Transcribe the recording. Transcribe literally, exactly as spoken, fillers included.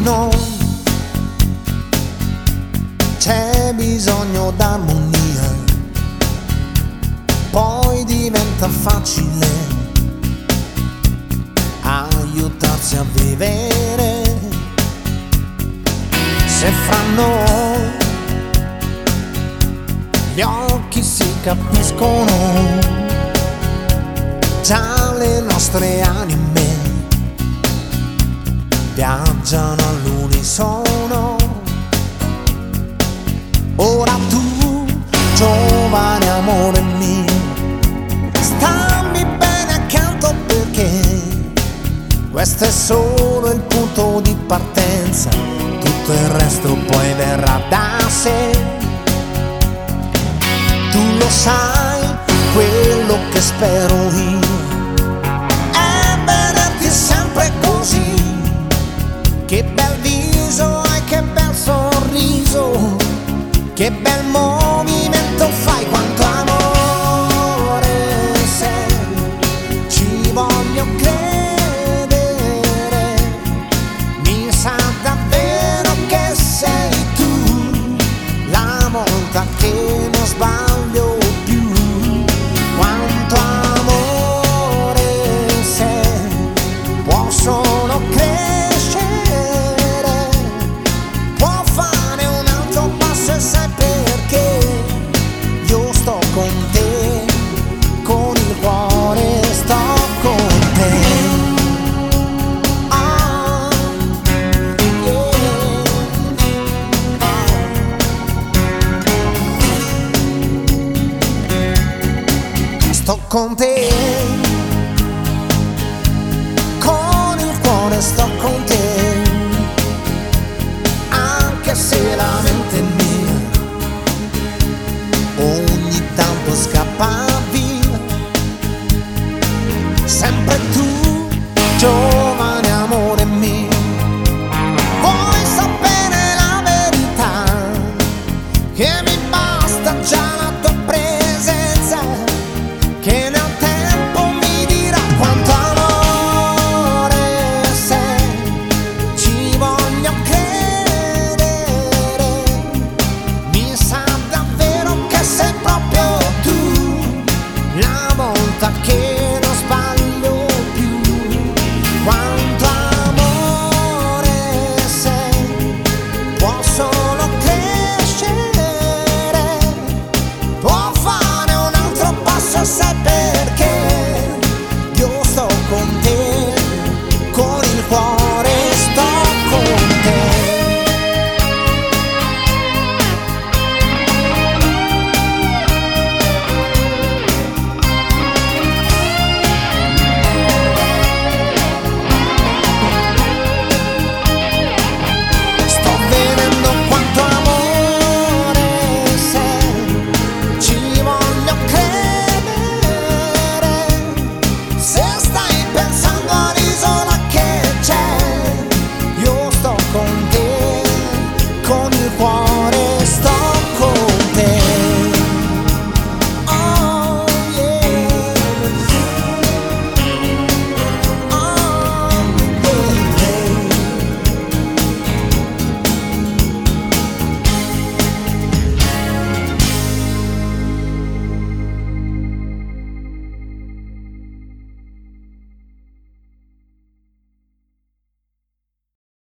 no, c'è bisogno d'armonia, poi diventa facile aiutarsi a vivere. Se fra noi gli occhi si capiscono, già le nostre anime viaggiano all'unisono. Ora tu, giovane amore mio, stammi bene accanto, perché questo è solo il punto di partenza, tutto il resto poi verrà da sé. Tu lo sai, quello che spero io è vederti sempre così. Che bel viso e che bel sorriso, che bel movimento fai, quanto amore sei, ci voglio credere, mi sa davvero che sei tu la volta che non sbaglio più. Quanto amore sei, può solo crescere, può fare un altro passo, e sai perché? Io sto con te, con il cuore sto con te. Ah, yeah. Sto con te, con il cuore sto con te, anche se la mente mia ogni tanto scappa via. Sempre tu, giovane